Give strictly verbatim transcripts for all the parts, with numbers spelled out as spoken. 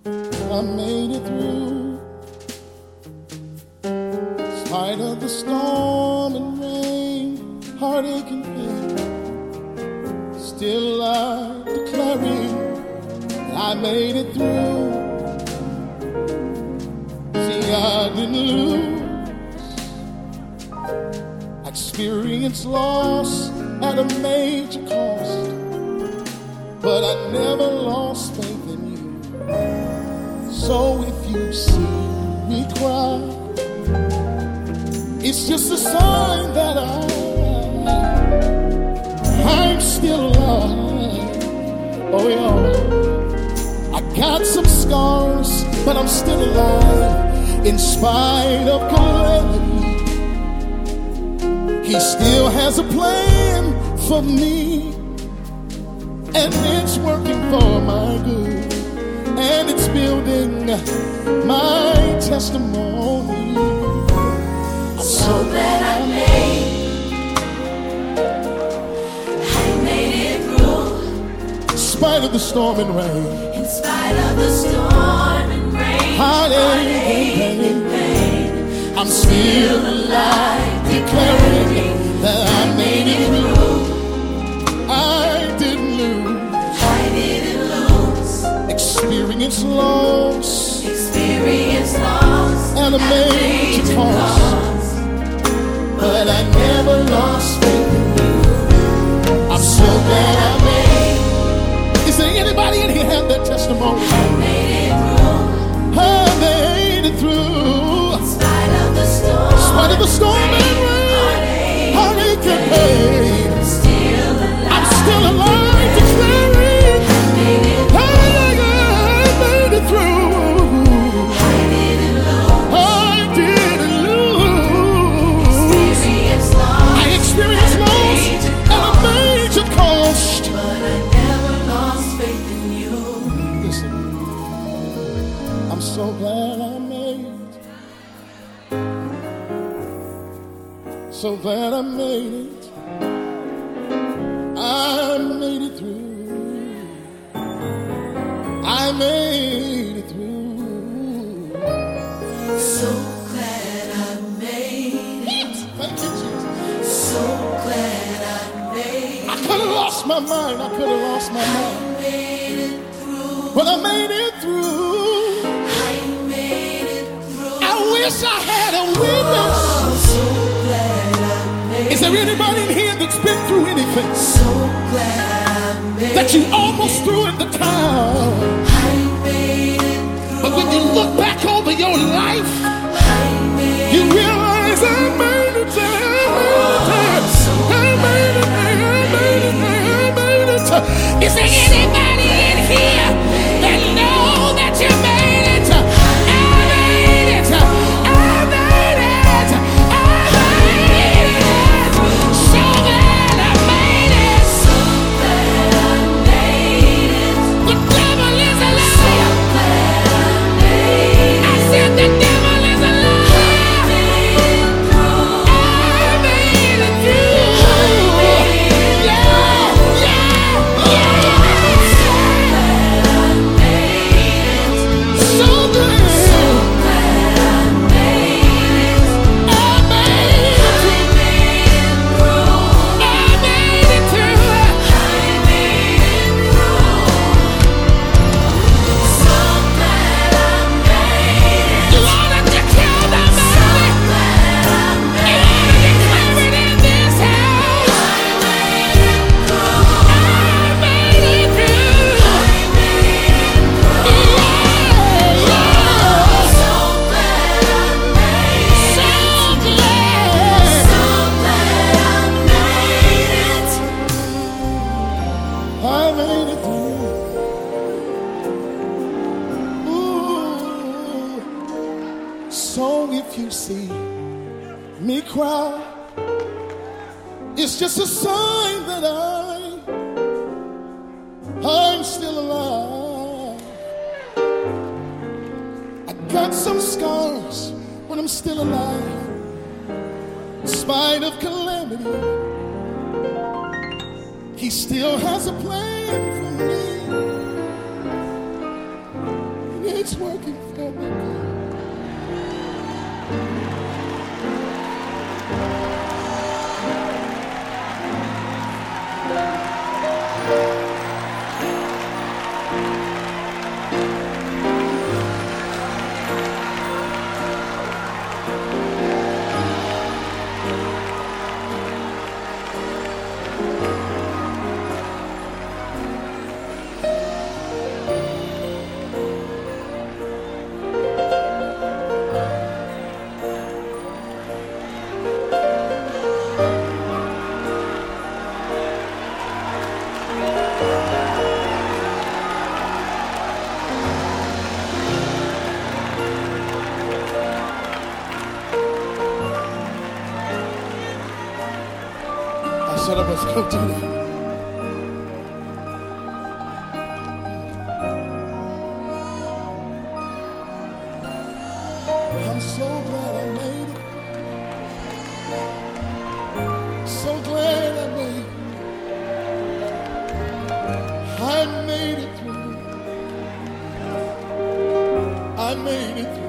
I made it through. In spite of the storm and rain, heartache and pain, still I declaring that I made it through. See, I didn't lose. I experienced loss at a major cost, but I never lost faith in you. So if you see me cry, it's just a sign that I, I'm still alive. Oh yeah, I got some scars, but I'm still alive. In spite of calamity, He still has a plan for me, and it's working for my good, and it's building my testimony. I'm so glad I made, I made it through. In spite of the storm and rain, In spite of the storm and rain, heartache and pain, I'm still alive, declaring that I made it through. I didn't lose. I didn't lose. Experience loss Experience loss and a major cost, but I never lost faith in you. I'm so glad I made. Is there anybody in here have that testimony? I made it through. I made it through. In spite of the storm, In spite of the storm and rain, heartache and pain, I'm still alive. I'm still alive, declaring I made it through. I made it through. I didn't lose. I didn't lose. Experience loss. I experienced loss and a major cost. But I never lost faith in you. Listen, I'm so glad I made it. So glad I made it. I made it through. I made it through. So glad I made it. Thank you, Jesus. So glad I made I could have lost my mind. I could have lost my mind. it. Made it through. But I made it through. I made it through. I wish I had a witness. Oh, so glad I made Is there anybody in here that's been through anything So glad I made that you almost threw in the towel? I made it through. But when you look back over your life, I made you realize I made it, I made it, I made it, I made it, I made it. Is there anybody in here that know that you made it? I made it, I made it, I made it. So glad I made it. so glad I made it. The devil is a So liar. glad I made I it. said the devil is a liar. Made it through. I made it through. Yeah, yeah, yeah. So glad I made it. So good. So glad I made it. I made it I through. made it through. I made it through. I made it through. So glad I made it. Lord, I declare that So I glad I made made it. it. I declare it in this house. I made it through. I made it through. I made it through. Yeah, yeah. So glad I made it. So glad. So glad I made it. I made it through. Ooh. So if you see me cry, it's just a sign that I, I'm still alive. I got some scars, but I'm still alive. In spite of calamity, He still has a plan for me. And It's working for me. Shut up, let's go do that. I'm so glad I made it. So glad I made it. I made it through. I made it through.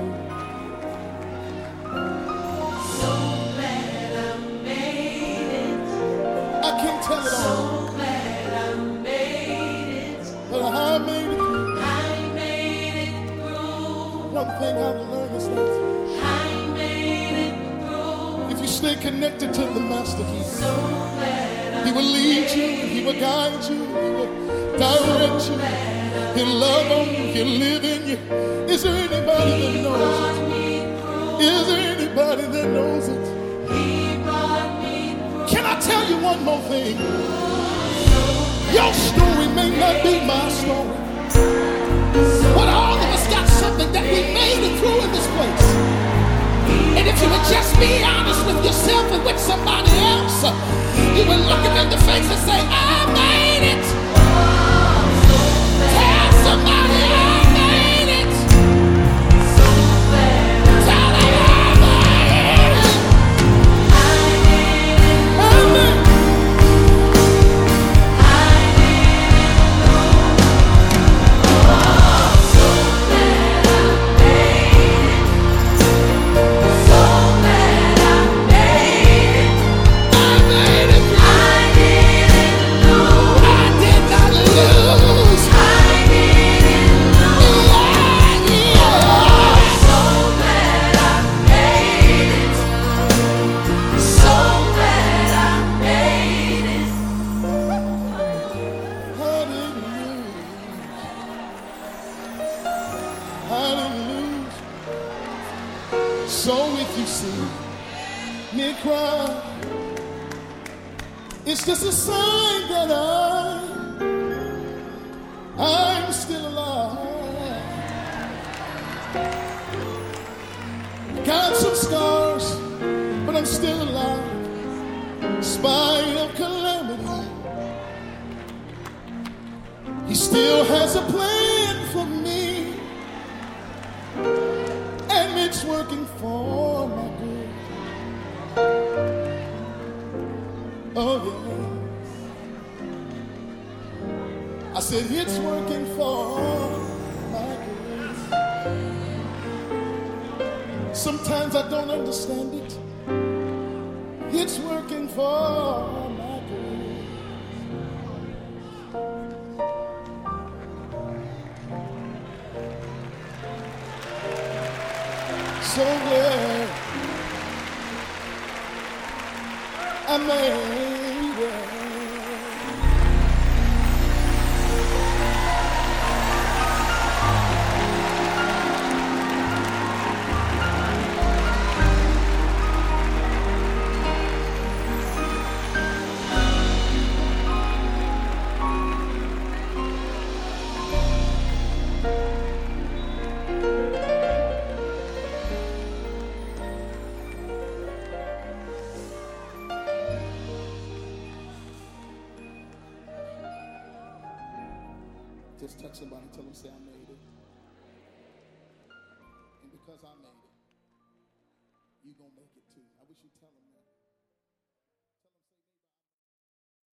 Tell it all. So glad I made it. But I made it through. I made it through. One thing I've learned is that I made it through. if you stay connected to the Master, He, so glad he will lead you, He will guide you, He will direct you, He'll love on you, He'll live in you. Is there anybody that knows it? Is there anybody that knows it? Can I tell you one more thing? Your story may not be my story, but all of us got something that we made it through in this place. And if you would just be honest with yourself and with somebody else, you would look them in the face and say, I made it. Tell somebody I made it. Tell them I made it. So if you see me cry, it's just a sign that I, I'm still alive. Got some scars, but I'm still alive. In spite of calamity, He still has a plan for me. And it's working for my good. Oh yeah. I said it's working for my good. Sometimes I don't understand it. It's working for my good. So glad I made it. Just touch somebody, tell them, say, I made it. And because I made it, you're going to make it too. I wish you'd tell them that.